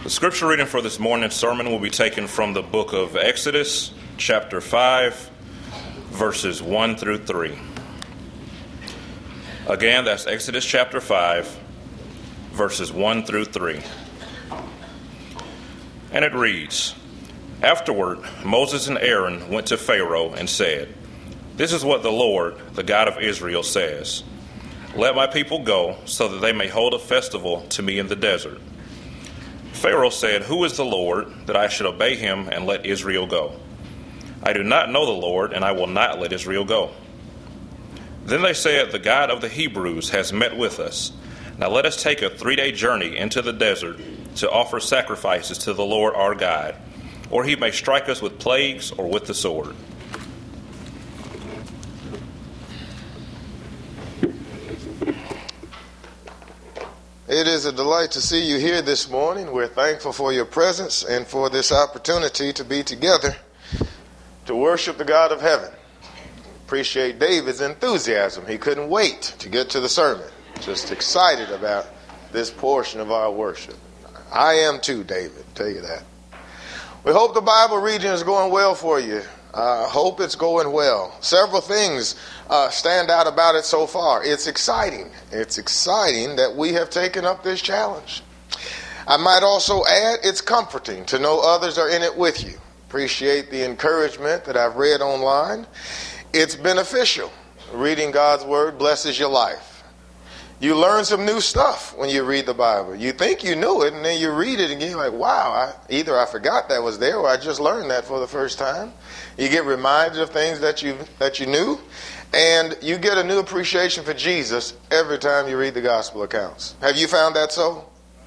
The scripture reading for this morning's sermon will be taken from the book of Exodus, chapter 5, verses 1 through 3. Again, that's Exodus chapter 5, verses 1 through 3. And it reads, Afterward, Moses and Aaron went to Pharaoh and said, This is what the Lord, the God of Israel, says. Let my people go, so that they may hold a festival to me in the desert. Pharaoh said, Who is the Lord, that I should obey him and let Israel go? I do not know the Lord, and I will not let Israel go. Then they said, The God of the Hebrews has met with us. Now let us take a 3-day journey into the desert to offer sacrifices to the Lord our God, or he may strike us with plagues or with the sword. It is a delight to see you here this morning. We're thankful for your presence and for this opportunity to be together to worship the God of heaven. Appreciate David's enthusiasm. He couldn't wait to get to the sermon. Just excited about this portion of our worship. I am too, David, tell you that. We hope the Bible reading is going well for you. I hope it's going well. Several things stand out about it so far. It's exciting. It's exciting that we have taken up this challenge. I might also add, it's comforting to know others are in it with you. Appreciate the encouragement that I've read online. It's beneficial. Reading God's Word blesses your life. You learn some new stuff when you read the Bible. You think you knew it, and then you read it again, you're like, wow, either I forgot that was there, or I just learned that for the first time. You get reminded of things that you knew, and you get a new appreciation for Jesus every time you read the gospel accounts. Have you found that so?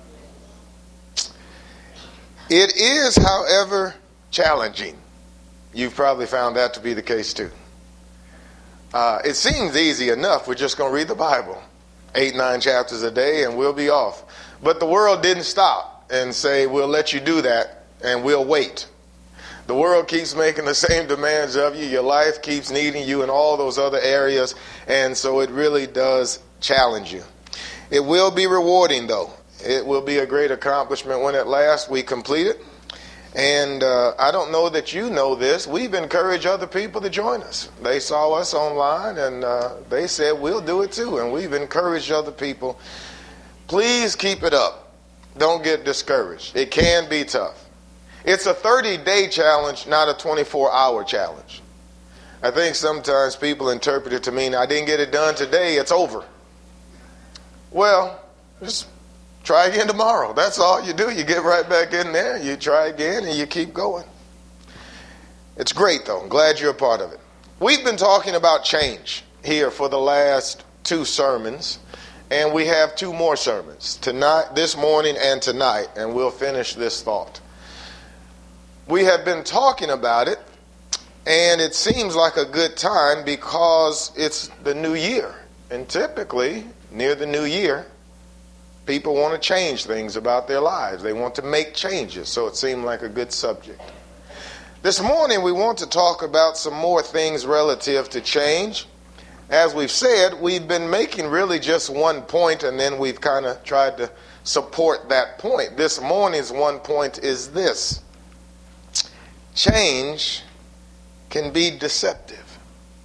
It is, however, challenging. You've probably found that to be the case too. It seems easy enough. We're just going to read the Bible 8-9 chapters a day and we'll be off. But the world didn't stop and say, we'll let you do that and we'll wait. The world keeps making the same demands of you. Your life keeps needing you in all those other areas. And so it really does challenge you. It will be rewarding, though. It will be a great accomplishment when at last we complete it. And I don't know that you know this. We've encouraged other people to join us. They saw us online and they said, we'll do it too. And we've encouraged other people. Please keep it up. Don't get discouraged. It can be tough. It's a 30-day challenge, not a 24-hour challenge. I think sometimes people interpret it to mean, I didn't get it done today, it's over. Well, just try again tomorrow. That's all you do. You get right back in there, you try again, and you keep going. It's great, though. I'm glad you're a part of it. We've been talking about change here for the last 2 sermons, and we have 2 more sermons, tonight, this morning and tonight, and we'll finish this thought. We have been talking about it, and it seems like a good time because it's the new year. And typically, near the new year, people want to change things about their lives. They want to make changes, so it seemed like a good subject. This morning, we want to talk about some more things relative to change. As we've said, we've been making really just one point, and then we've kind of tried to support that point. This morning's one point is this. Change can be deceptive.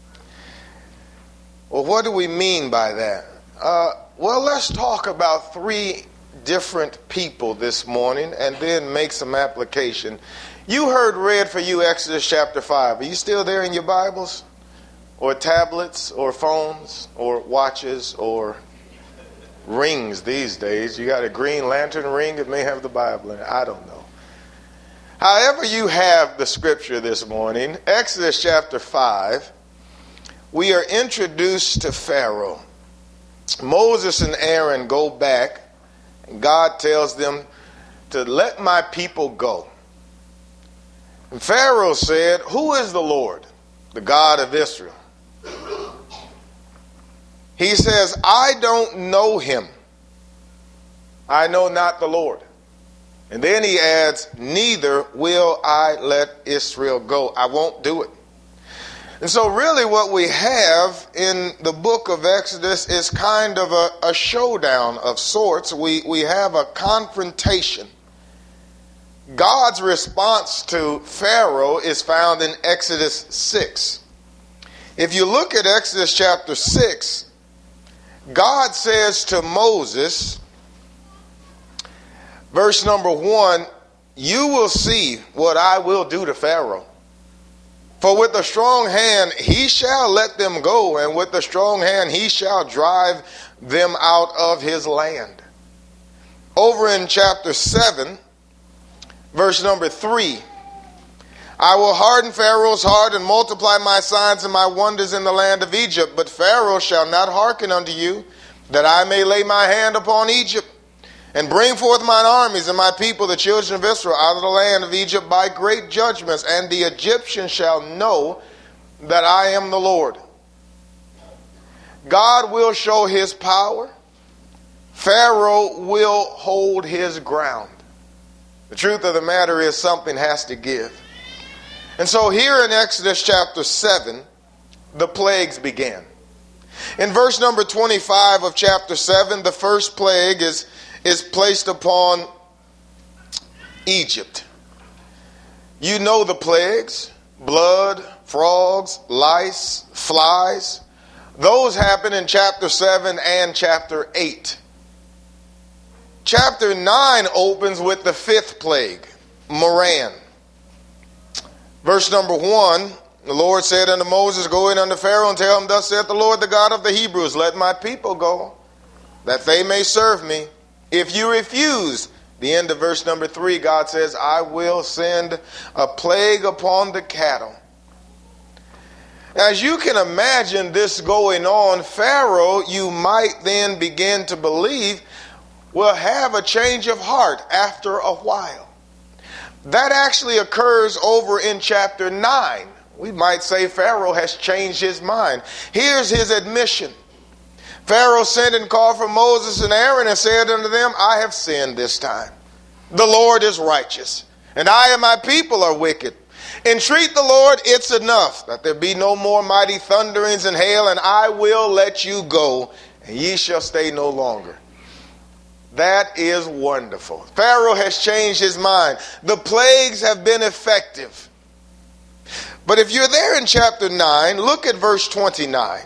Well, what do we mean by that? Well, let's talk about 3 different people this morning and then make some application. You heard read for you Exodus chapter 5. Are you still there in your Bibles? Or tablets or phones or watches or rings these days? You got a green lantern ring, it may have the Bible in it. I don't know. However you have the scripture this morning, Exodus chapter 5, we are introduced to Pharaoh. Moses and Aaron go back, and God tells them to let my people go. And Pharaoh said, Who is the Lord, the God of Israel? He says, I don't know him. I know not the Lord. And then he adds, neither will I let Israel go. I won't do it. And so really what we have in the book of Exodus is kind of a showdown of sorts. We have a confrontation. God's response to Pharaoh is found in Exodus 6. If you look at Exodus chapter 6, God says to Moses, verse number 1, "You will see what I will do to Pharaoh. For with a strong hand he shall let them go, and with a strong hand he shall drive them out of his land." Over in chapter 7, verse number 3, "I will harden Pharaoh's heart and multiply my signs and my wonders in the land of Egypt. But Pharaoh shall not hearken unto you, that I may lay my hand upon Egypt, and bring forth mine armies and my people, the children of Israel, out of the land of Egypt by great judgments. And the Egyptians shall know that I am the Lord." God will show his power. Pharaoh will hold his ground. The truth of the matter is something has to give. And so here in Exodus chapter 7, the plagues began. In verse number 25 of chapter 7, the first plague is placed upon Egypt. You know the plagues: blood, frogs, lice, flies. Those happen in chapter 7 and chapter 8. Chapter 9 opens with the fifth plague, Moran. Verse number 1, the Lord said unto Moses, "Go in unto Pharaoh and tell him, Thus saith the Lord, the God of the Hebrews, Let my people go, that they may serve me. If you refuse," the end of verse number 3, God says, "I will send a plague upon the cattle." As you can imagine this going on, Pharaoh, you might then begin to believe, will have a change of heart after a while. That actually occurs over in chapter 9. We might say Pharaoh has changed his mind. Here's his admission. Pharaoh sent and called for Moses and Aaron and said unto them, "I have sinned this time. The Lord is righteous, and I and my people are wicked. Entreat the Lord, it's enough, that there be no more mighty thunderings and hail, and I will let you go, and ye shall stay no longer." That is wonderful. Pharaoh has changed his mind. The plagues have been effective. But if you're there in chapter 9, look at verse 29.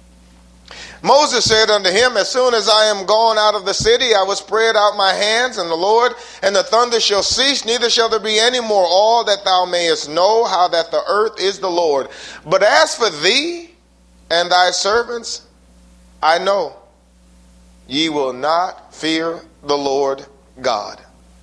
"Moses said unto him, As soon as I am gone out of the city, I will spread out my hands, and the Lord and the thunder shall cease, neither shall there be any more, all that thou mayest know how that the earth is the Lord. But as for thee and thy servants, I know ye will not fear the Lord God."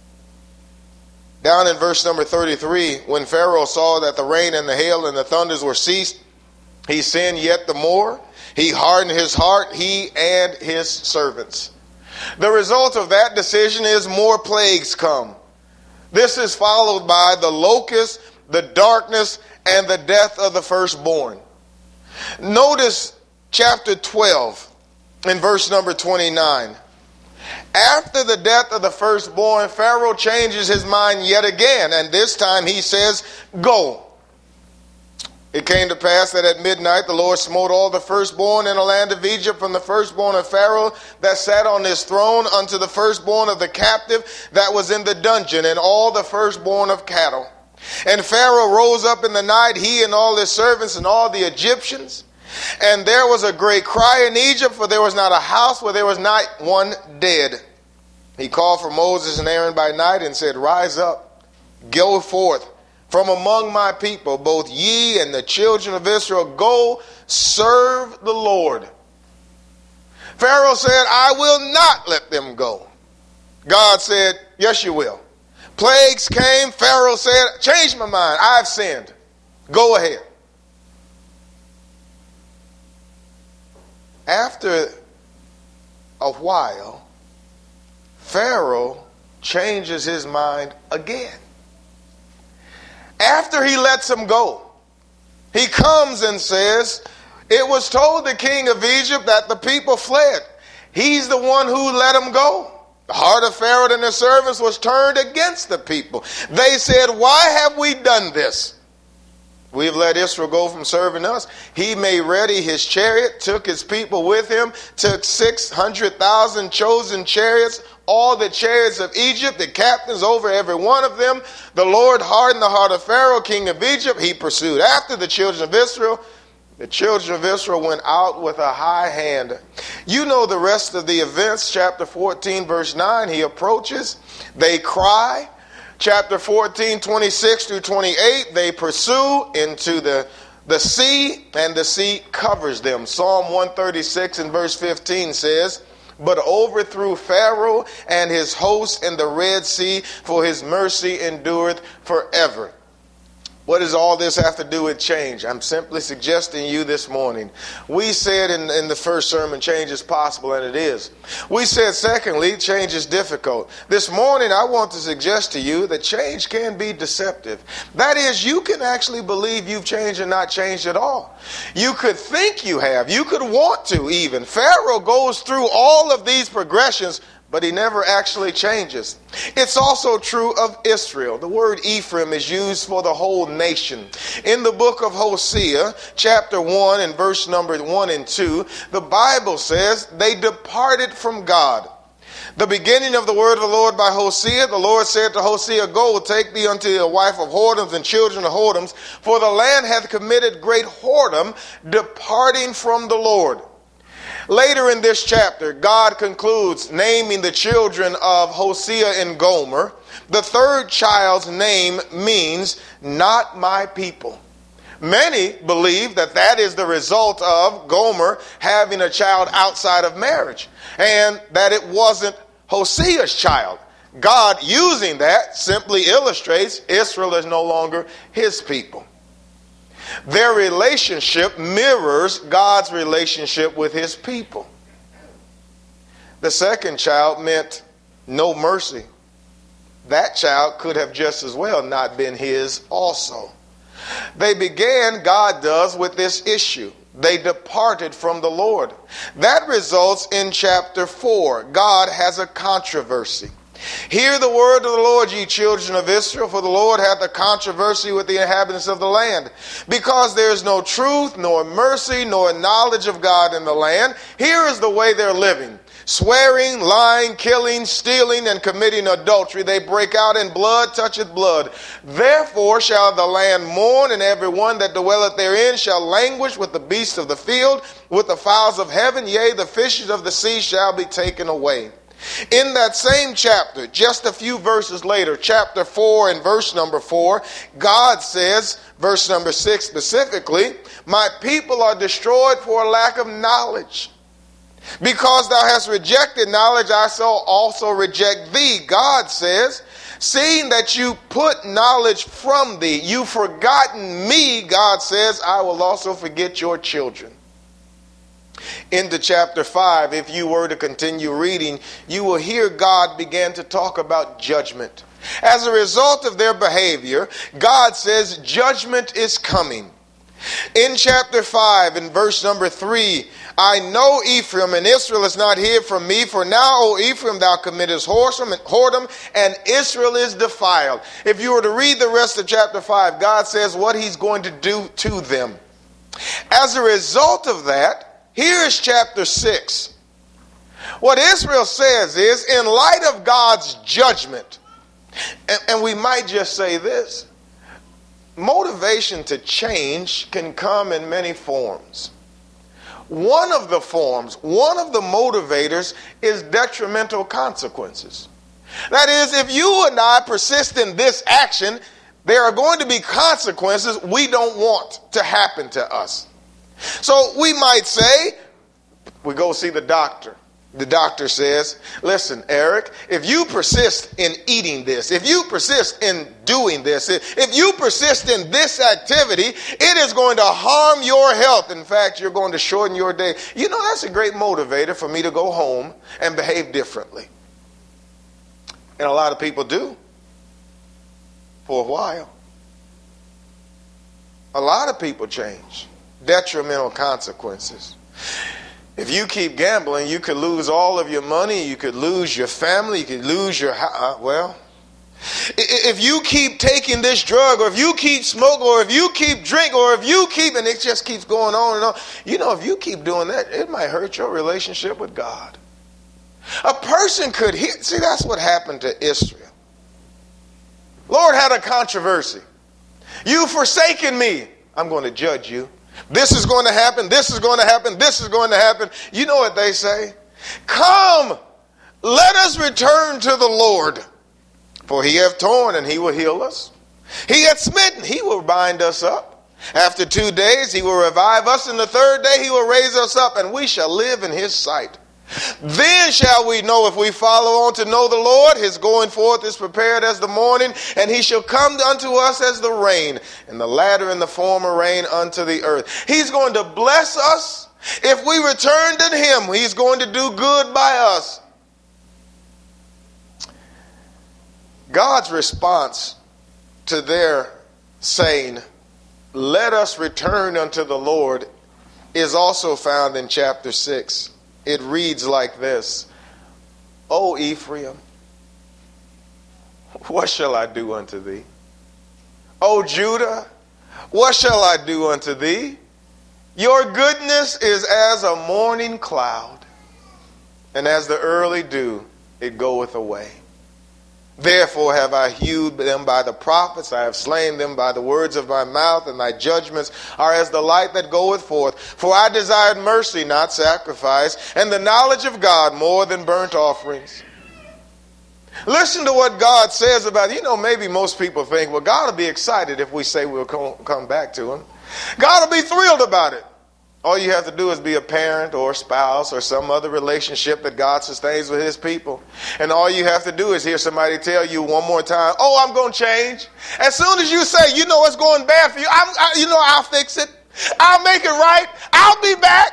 Down in verse number 33, "When Pharaoh saw that the rain and the hail and the thunders were ceased, he sinned yet the more. He hardened his heart, he and his servants." The result of that decision is more plagues come. This is followed by the locust, the darkness, and the death of the firstborn. Notice chapter 12 in verse number 29. After the death of the firstborn, Pharaoh changes his mind yet again, and this time he says, "Go." "It came to pass that at midnight the Lord smote all the firstborn in the land of Egypt, from the firstborn of Pharaoh that sat on his throne unto the firstborn of the captive that was in the dungeon, and all the firstborn of cattle. And Pharaoh rose up in the night, he and all his servants and all the Egyptians. And there was a great cry in Egypt, for there was not a house where there was not one dead. He called for Moses and Aaron by night and said, Rise up, go forth from among my people, both ye and the children of Israel, go serve the Lord." Pharaoh said, "I will not let them go." God said, "Yes, you will." Plagues came. Pharaoh said, "Change my mind. I've sinned. Go ahead." After a while, Pharaoh changes his mind again. After he lets them go, he comes and says, "It was told the king of Egypt that the people fled. He's the one who let them go." The heart of Pharaoh and his servants was turned against the people. They said, "Why have we done this? We have let Israel go from serving us. He made ready his chariot, took his people with him, took 600,000 chosen chariots, all the chariots of Egypt, the captains over every one of them. The Lord hardened the heart of Pharaoh, king of Egypt. He pursued after the children of Israel. The children of Israel went out with a high hand. You know the rest of the events. Chapter 14, verse 9, he approaches. They cry. Chapter 14, 26 through 28, they pursue into the sea, and the sea covers them. Psalm 136 and verse 15 says, but overthrew Pharaoh and his host in the Red Sea, for his mercy endureth forever. What does all this have to do with change? I'm simply suggesting you this morning. We said in the first sermon, change is possible, and it is. We said, secondly, change is difficult. This morning, I want to suggest to you that change can be deceptive. That is, you can actually believe you've changed and not changed at all. You could think you have. You could want to even. Pharaoh goes through all of these progressions, but he never actually changes. It's also true of Israel. The word Ephraim is used for the whole nation. In the book of Hosea, chapter 1 and verse number 1 and 2, the Bible says they departed from God. The beginning of the word of the Lord by Hosea, the Lord said to Hosea, go, take thee unto a wife of whoredoms and children of whoredoms, for the land hath committed great whoredom, departing from the Lord. Later in this chapter, God concludes naming the children of Hosea and Gomer. The third child's name means not my people. Many believe that that is the result of Gomer having a child outside of marriage, and that it wasn't Hosea's child. God using that simply illustrates Israel is no longer his people. Their relationship mirrors God's relationship with his people. The second child meant no mercy. That child could have just as well not been his also. They began, God does, with this issue. They departed from the Lord. That results in chapter 4. God has a controversy. Hear the word of the Lord, ye children of Israel, for the Lord hath a controversy with the inhabitants of the land. Because there is no truth, nor mercy, nor knowledge of God in the land. Here is the way they're living. Swearing, lying, killing, stealing, and committing adultery. They break out in blood, toucheth blood. Therefore shall the land mourn, and every one that dwelleth therein shall languish with the beasts of the field, with the fowls of heaven, yea, the fishes of the sea shall be taken away. In that same chapter, just a few verses later, chapter 4 and verse number 4, God says, verse number 6 specifically, my people are destroyed for a lack of knowledge. Because thou hast rejected knowledge, I shall also reject thee. God says, seeing that you put knowledge from thee, you've forgotten me, God says, I will also forget your children. Into chapter 5, if you were to continue reading, you will hear God begin to talk about judgment. As a result of their behavior, God says judgment is coming. In chapter 5, in verse number 3, I know Ephraim, and Israel is not hid from me. For now, O Ephraim, thou committest whoredom, and Israel is defiled. If you were to read the rest of chapter 5, God says what he's going to do to them. As a result of that, here is chapter 6. What Israel says is, in light of God's judgment, and we might just say this, motivation to change can come in many forms. One of the motivators is detrimental consequences. That is, if you and I persist in this action, there are going to be consequences we don't want to happen to us. So we might say, we go see the doctor. The doctor says, listen, Eric, if you persist in eating this, if you persist in doing this, if you persist in this activity, it is going to harm your health. In fact, you're going to shorten your day. You know, that's a great motivator for me to go home and behave differently. And a lot of people do for a while. A lot of people change. Detrimental consequences. If you keep gambling, you could lose all of your money, you could lose your family, you could lose your if you keep taking this drug, or if you keep smoking, or if you keep drinking, or if you keep, and it just keeps going on and on. You know, if you keep doing that, it might hurt your relationship with God. A person could hear. See, that's what happened to Israel. Lord had a controversy. You've forsaken me. I'm going to judge you. This is going to happen. This is going to happen. This is going to happen. You know what they say? Come, let us return to the Lord. For he hath torn and he will heal us. He hath smitten, he will bind us up. After 2 days he will revive us. And the third day he will raise us up, and we shall live in his sight. Then shall we know if we follow on to know the Lord. His going forth is prepared as the morning, and he shall come unto us as the rain, and the latter and the former rain unto the earth. He's going to bless us. If we return to him, he's going to do good by us. God's response to their saying, let us return unto the Lord, is also found in chapter 6. It reads like this: O Ephraim, what shall I do unto thee? O Judah, what shall I do unto thee? Your goodness is as a morning cloud, and as the early dew, it goeth away. Therefore have I hewed them by the prophets, I have slain them by the words of my mouth, and thy judgments are as the light that goeth forth. For I desired mercy, not sacrifice, and the knowledge of God more than burnt offerings. Listen to what God says about it. You know, maybe most people think, well, God will be excited if we say we'll come back to him. God will be thrilled about it. All you have to do is be a parent or a spouse or some other relationship that God sustains with his people. And all you have to do is hear somebody tell you one more time, oh, I'm going to change. As soon as you say, you know, it's going bad for you, I'll fix it. I'll make it right. I'll be back.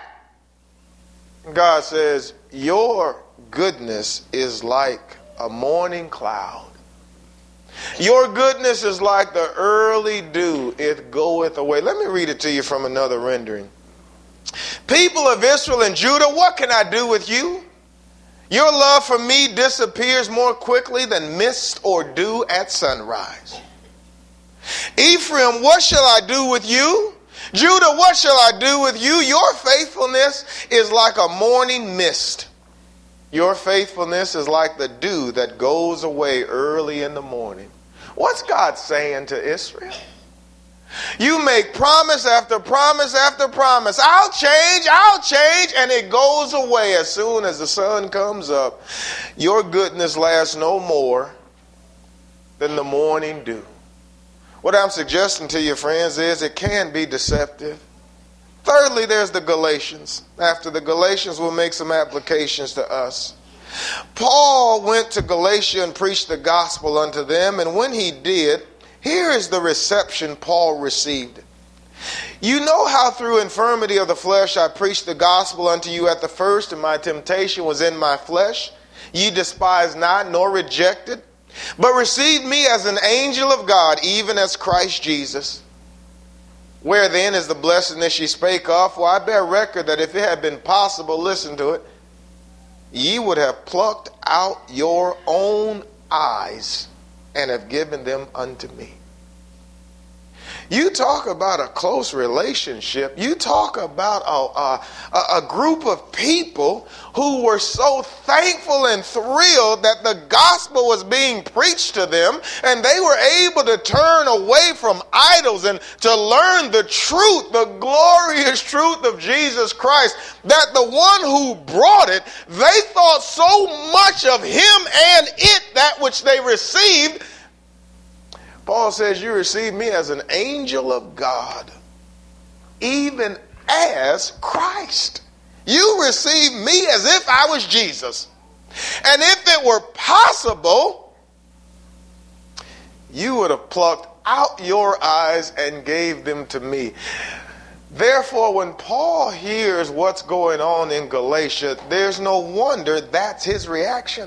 God says, your goodness is like a morning cloud. Your goodness is like the early dew. It goeth away. Let me read it to you from another rendering. People of Israel and Judah, what can I do with you? Your love for me disappears more quickly than mist or dew at sunrise. Ephraim, what shall I do with you? Judah, what shall I do with you? Your faithfulness is like a morning mist. Your faithfulness is like the dew that goes away early in the morning. What's God saying to Israel? You make promise after promise after promise. I'll change, and it goes away as soon as the sun comes up. Your goodness lasts no more than the morning dew. What I'm suggesting to you, friends, is it can be deceptive. Thirdly, there's the Galatians. After the Galatians, we'll make some applications to us. Paul went to Galatia and preached the gospel unto them, and when he did, here is the reception Paul received. You know how through infirmity of the flesh I preached the gospel unto you at the first, and my temptation was in my flesh. Ye despised not, nor rejected, but received me as an angel of God, even as Christ Jesus. Where then is the blessedness ye spake of? For I bear record that if it had been possible, listen to it, ye would have plucked out your own eyes and have given them unto me. You talk about a close relationship. You talk about a group of people who were so thankful and thrilled that the gospel was being preached to them, and they were able to turn away from idols and to learn the truth, the glorious truth of Jesus Christ, that the one who brought it, they thought so much of him and it, that which they received. Paul says, you receive me as an angel of God, even as Christ. You receive me as if I was Jesus. And if it were possible, you would have plucked out your eyes and gave them to me. Therefore, when Paul hears what's going on in Galatia, there's no wonder that's his reaction.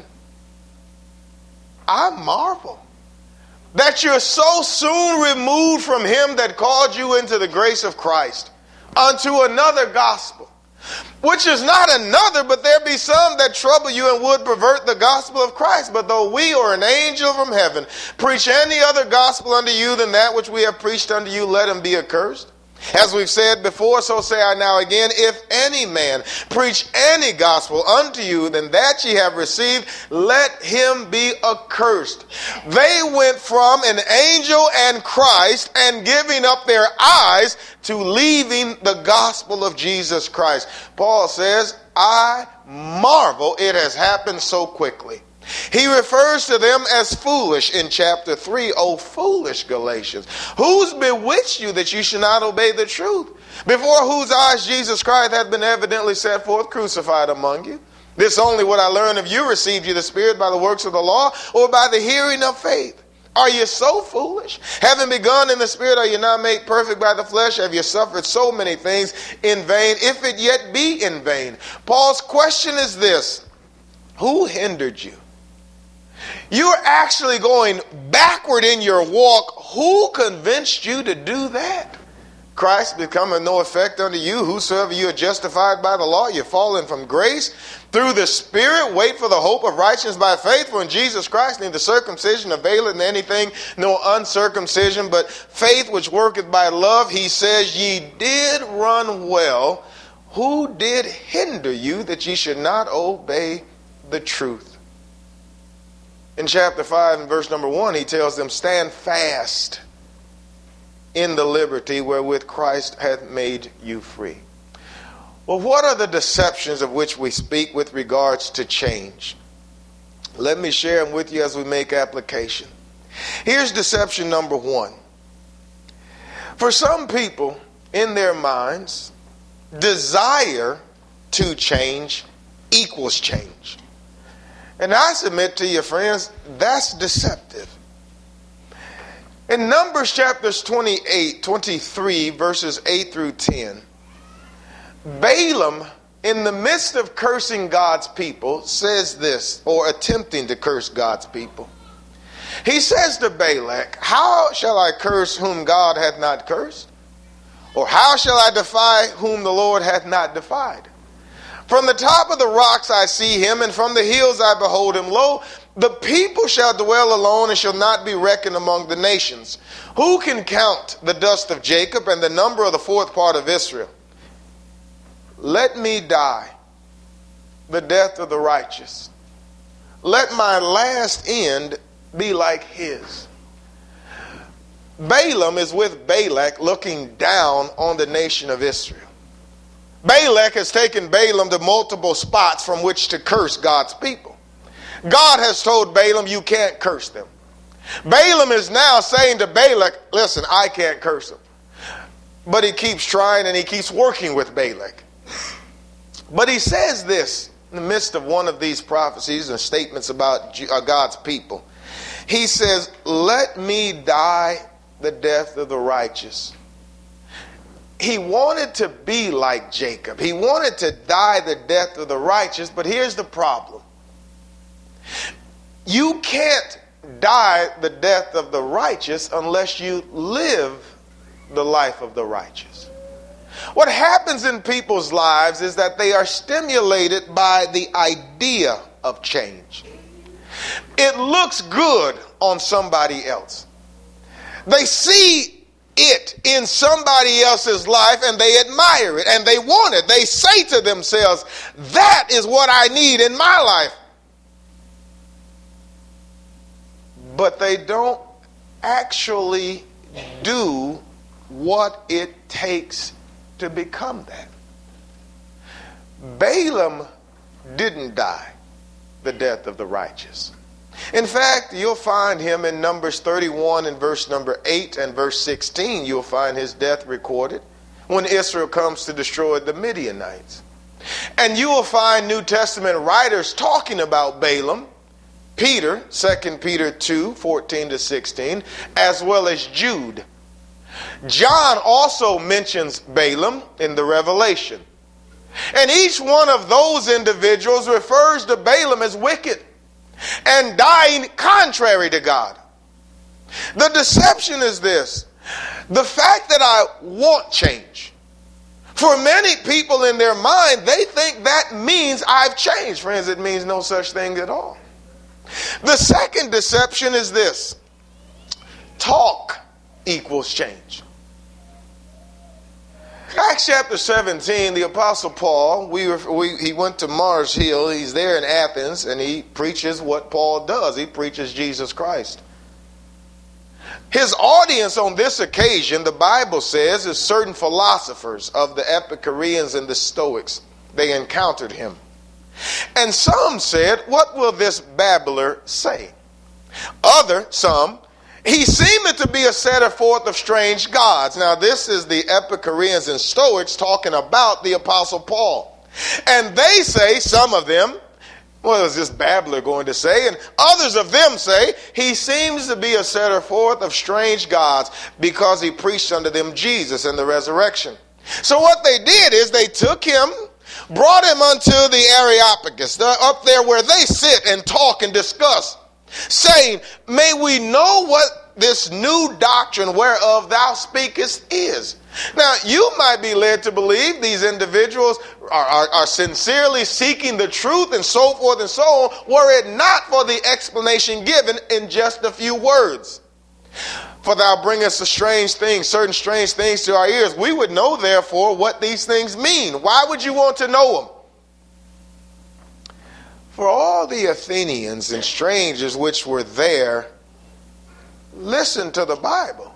I marvel that you're so soon removed from him that called you into the grace of Christ unto another gospel, which is not another, but there be some that trouble you and would pervert the gospel of Christ. But though we or an angel from heaven preach any other gospel unto you than that which we have preached unto you, let him be accursed. As we've said before, so say I now again, if any man preach any gospel unto you than that ye have received, let him be accursed. They went from an angel and Christ and giving up their eyes to leaving the gospel of Jesus Christ. Paul says, I marvel it has happened so quickly. He refers to them as foolish in chapter 3. O foolish Galatians, who's bewitched you that you should not obey the truth? Before whose eyes Jesus Christ hath been evidently set forth crucified among you. This only what I learned of you, received you the Spirit by the works of the law, or by the hearing of faith? Are you so foolish? Having begun in the Spirit, are you not made perfect by the flesh? Have you suffered so many things in vain, if it yet be in vain? Paul's question is this: who hindered you? You're actually going backward in your walk. Who convinced you to do that? Christ becometh no effect unto you. Whosoever you are justified by the law, you're fallen from grace. Through the Spirit, wait for the hope of righteousness by faith. For in Jesus Christ neither circumcision availeth anything, nor uncircumcision, but faith which worketh by love. He says, ye did run well. Who did hinder you that ye should not obey the truth? In chapter 5 and verse number 1, he tells them, stand fast in the liberty wherewith Christ hath made you free. Well, what are the deceptions of which we speak with regards to change? Let me share them with you as we make application. Here's deception number 1. For some people, in their minds, desire to change equals change. And I submit to you, friends, that's deceptive. In Numbers chapters 23, verses 8 through 10, Balaam, in the midst of cursing God's people, says this, or attempting to curse God's people. He says to Balak, how shall I curse whom God hath not cursed? Or how shall I defy whom the Lord hath not defied? From the top of the rocks I see him, and from the hills I behold him. Lo, the people shall dwell alone, and shall not be reckoned among the nations. Who can count the dust of Jacob, and the number of the fourth part of Israel? Let me die the death of the righteous. Let my last end be like his. Balaam is with Balak, looking down on the nation of Israel. Balak has taken Balaam to multiple spots from which to curse God's people. God has told Balaam, you can't curse them. Balaam is now saying to Balak, listen, I can't curse them. But he keeps trying and he keeps working with Balak. But he says this in the midst of one of these prophecies and statements about God's people. He says, let me die the death of the righteous. He wanted to be like Jacob. He wanted to die the death of the righteous, but here's the problem. You can't die the death of the righteous unless you live the life of the righteous. What happens in people's lives is that they are stimulated by the idea of change. It looks good on somebody else. They see it in somebody else's life and they admire it and they want it. They say to themselves, that is what I need in my life. But they don't actually do what it takes to become that. Balaam didn't die the death of the righteous. In fact, you'll find him in Numbers 31 and verse number 8 and verse 16. You'll find his death recorded when Israel comes to destroy the Midianites. And you will find New Testament writers talking about Balaam, Peter, 2 Peter 2, 14 to 16, as well as Jude. John also mentions Balaam in the Revelation. And each one of those individuals refers to Balaam as wicked and dying contrary to God. The deception is this: the fact that I want change. For many people in their mind, they think that means I've changed. Friends, it means no such thing at all. The second deception is this: talk equals change. Acts chapter 17, the Apostle Paul, he went to Mars Hill. He's there in Athens, and he preaches what Paul does. He preaches Jesus Christ. His audience on this occasion, the Bible says, is certain philosophers of the Epicureans and the Stoics. They encountered him. And some said, "What will this babbler say?" Some, "He seemeth to be a setter forth of strange gods." Now this is the Epicureans and Stoics talking about the Apostle Paul. And they say, some of them, "What is this babbler going to say?" And others of them say, "He seems to be a setter forth of strange gods because he preached unto them Jesus and the resurrection." So what they did is they took him, brought him unto the Areopagus, up there where they sit and talk and discuss, saying, "May we know what this new doctrine whereof thou speakest is." Now, you might be led to believe these individuals are sincerely seeking the truth and so forth and so on, were it not for the explanation given in just a few words. "For thou bringest certain strange things to our ears. We would know, therefore, what these things mean." Why would you want to know them? "For all the Athenians and strangers which were there listened to the Bible,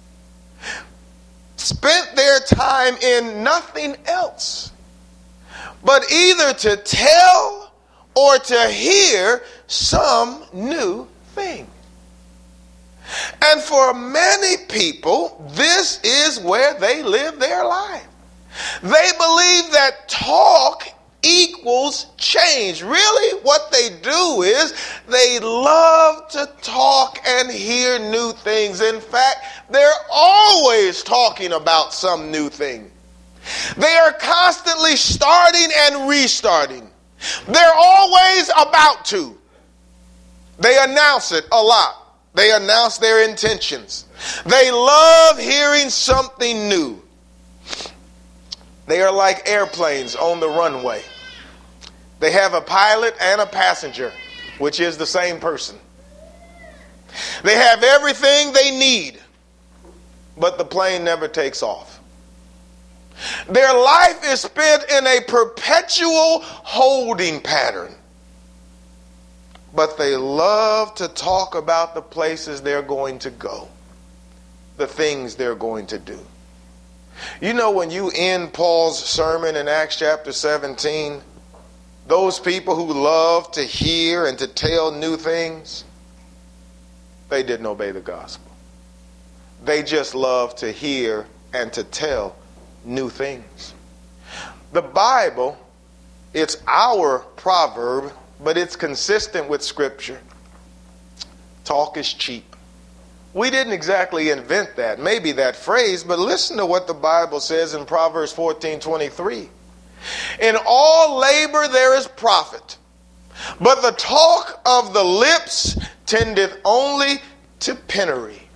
spent their time in nothing else, but either to tell or to hear some new thing." And for many people, this is where they live their life. They believe that talk equals change. Really, what they do is they love to talk and hear new things. In fact, they're always talking about some new thing. They are constantly starting and restarting. They're always about to. They announce it a lot. They announce their intentions. They love hearing something new. They are like airplanes on the runway. They have a pilot and a passenger, which is the same person. They have everything they need, but the plane never takes off. Their life is spent in a perpetual holding pattern. But they love to talk about the places they're going to go, the things they're going to do. You know, when you end Paul's sermon in Acts chapter 17, those people who love to hear and to tell new things, they didn't obey the gospel. They just love to hear and to tell new things. The Bible, it's our proverb, but it's consistent with Scripture. Talk is cheap. We didn't exactly invent that, maybe that phrase, but listen to what the Bible says in Proverbs 14:23. "In all labor there is profit, but the talk of the lips tendeth only to penury."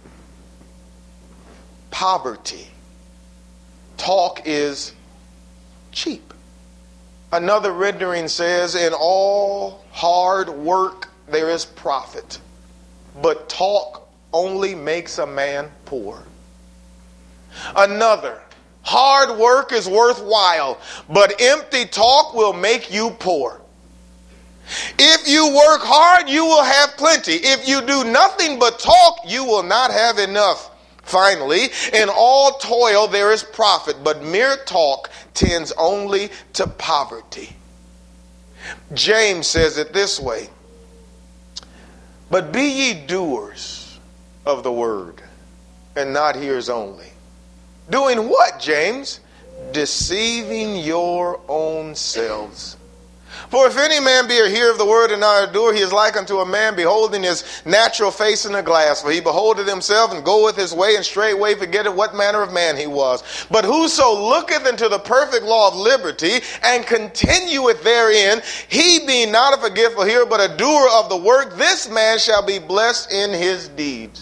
Poverty. Talk is cheap. Another rendering says, "In all hard work there is profit, but talk only makes a man poor." Another, "Hard work is worthwhile, but empty talk will make you poor." If you work hard, you will have plenty. If you do nothing but talk, you will not have enough. Finally, "In all toil there is profit, but mere talk tends only to poverty." James says it this way, "But be ye doers of the word, and not hearers only." Doing what, James? "Deceiving your own selves. For if any man be a hearer of the word and not a doer, he is like unto a man beholding his natural face in a glass. For he beholdeth himself and goeth his way, and straightway forgetteth what manner of man he was. But whoso looketh into the perfect law of liberty, and continueth therein, he being not a forgetful hearer, but a doer of the work, this man shall be blessed in his deeds."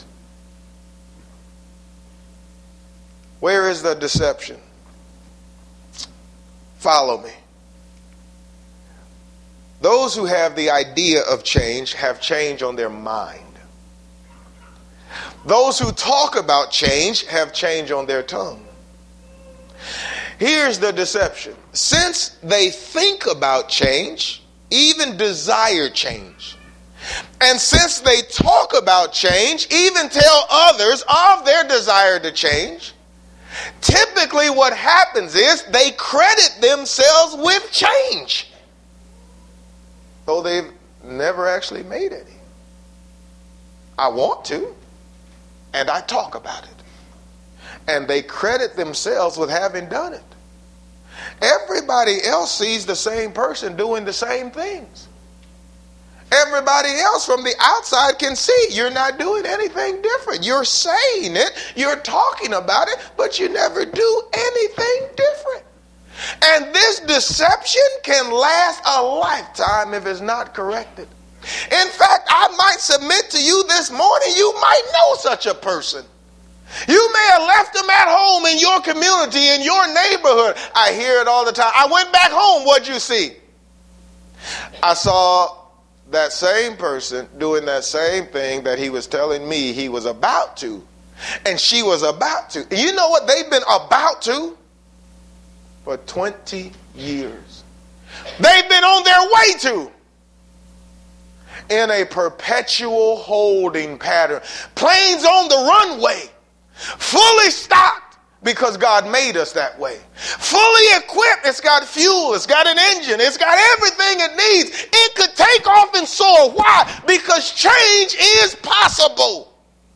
Where is the deception? Follow me. Those who have the idea of change have change on their mind. Those who talk about change have change on their tongue. Here's the deception. Since they think about change, even desire change, and since they talk about change, even tell others of their desire to change, typically what happens is they credit themselves with change, though they've never actually made any. I want to, and I talk about it. And they credit themselves with having done it. Everybody else sees the same person doing the same things. Everybody else from the outside can see you're not doing anything different. You're saying it, you're talking about it, but you never do anything different. And this deception can last a lifetime if it's not corrected. In fact, I might submit to you this morning, you might know such a person. You may have left them at home in your community, in your neighborhood. I hear it all the time. I went back home. What'd you see? I saw that same person doing that same thing that he was telling me he was about to. And she was about to. You know what they've been about to? For 20 years. They've been on their way to. In a perpetual holding pattern. Planes on the runway. Fully stocked because God made us that way. Fully equipped. It's got fuel. It's got an engine. It's got everything it needs. It could take off and soar. Why? Because change is possible.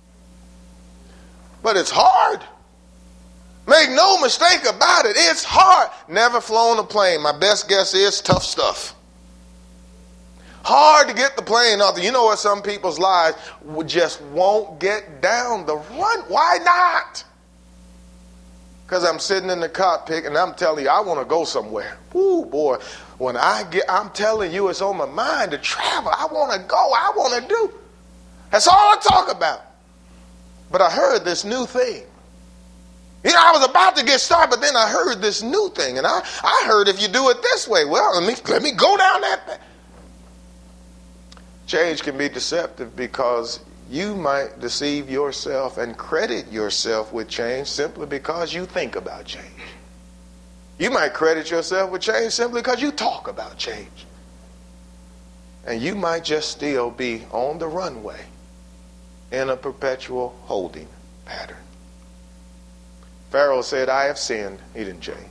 But it's hard. Make no mistake about it. It's hard. Never flown a plane. My best guess is tough stuff. Hard to get the plane off. You know what? Some people's lives just won't get down the run. Why not? Because I'm sitting in the cockpit and I'm telling you, I want to go somewhere. Ooh, boy. When I'm telling you, it's on my mind to travel. I want to go. I want to do. That's all I talk about. But I heard this new thing. You know, I was about to get started, but then I heard this new thing. And I heard if you do it this way, well, let me go down that path. Change can be deceptive because you might deceive yourself and credit yourself with change simply because you think about change. You might credit yourself with change simply because you talk about change. And you might just still be on the runway in a perpetual holding pattern. Pharaoh said, I have sinned. He didn't change.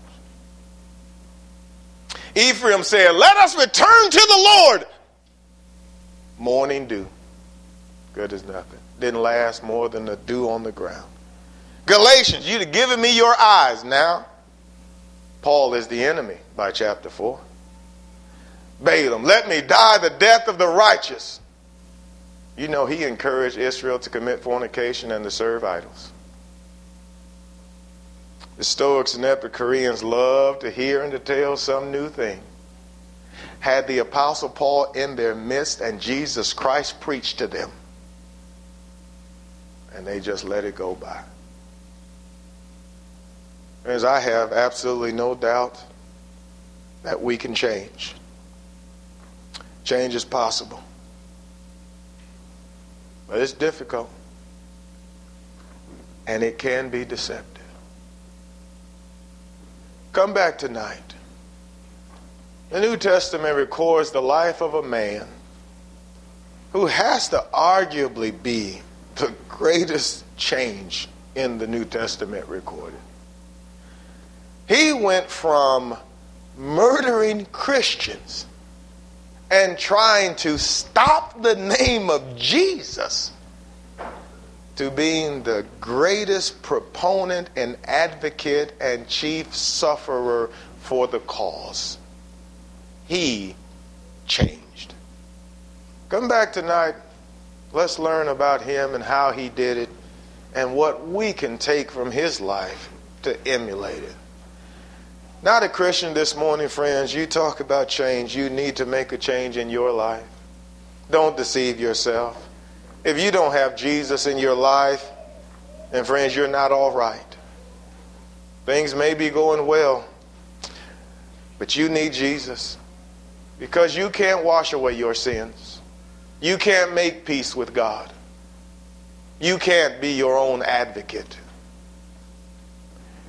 Ephraim said, let us return to the Lord. Morning dew. Good as nothing. Didn't last more than the dew on the ground. Galatians, you've given me your eyes. Now, Paul is the enemy by chapter 4. Balaam, let me die the death of the righteous. You know, he encouraged Israel to commit fornication and to serve idols. The Stoics and Epicureans loved to hear and to tell some new thing. Had the Apostle Paul in their midst and Jesus Christ preached to them. And they just let it go by. As I have absolutely no doubt that we can change. Change is possible. But it's difficult. And it can be deceptive. Come back tonight. The New Testament records the life of a man who has to arguably be the greatest change in the New Testament recorded. He went from murdering Christians and trying to stop the name of Jesus to being the greatest proponent and advocate and chief sufferer for the cause. He changed. Come back tonight. Let's learn about him and how he did it and what we can take from his life to emulate it. Not a Christian this morning, friends. You talk about change. You need to make a change in your life. Don't deceive yourself. If you don't have Jesus in your life, then friends, you're not all right. Things may be going well, but you need Jesus. Because you can't wash away your sins. You can't make peace with God. You can't be your own advocate.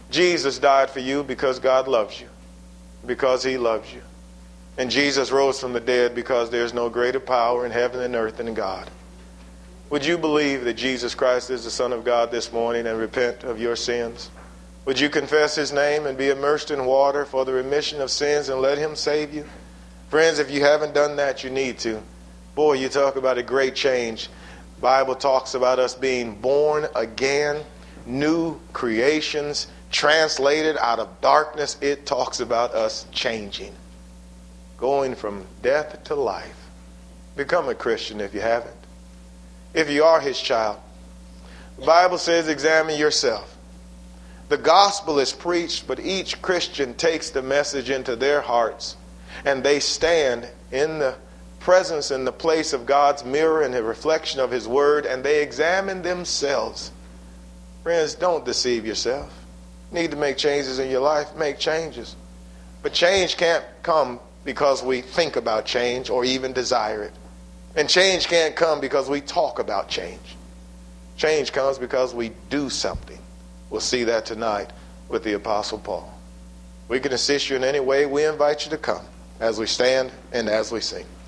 Jesus died for you because God loves you, because he loves you. And Jesus rose from the dead because there's no greater power in heaven and earth than God. Would you believe that Jesus Christ is the Son of God this morning and repent of your sins? Would you confess his name and be immersed in water for the remission of sins and let him save you? Friends, if you haven't done that, you need to. Boy, you talk about a great change. The Bible talks about us being born again, new creations, translated out of darkness. It talks about us changing, going from death to life. Become a Christian if you haven't. If you are his child, the Bible says examine yourself. The gospel is preached, but each Christian takes the message into their hearts, and they stand in the presence and the place of God's mirror and the reflection of his word, and they examine themselves. Friends, don't deceive yourself. You need to make changes in your life, make changes. But change can't come because we think about change or even desire it. And change can't come because we talk about change. Change comes because we do something. We'll see that tonight with the Apostle Paul. We can assist you in any way. We invite you to come as we stand and as we sing.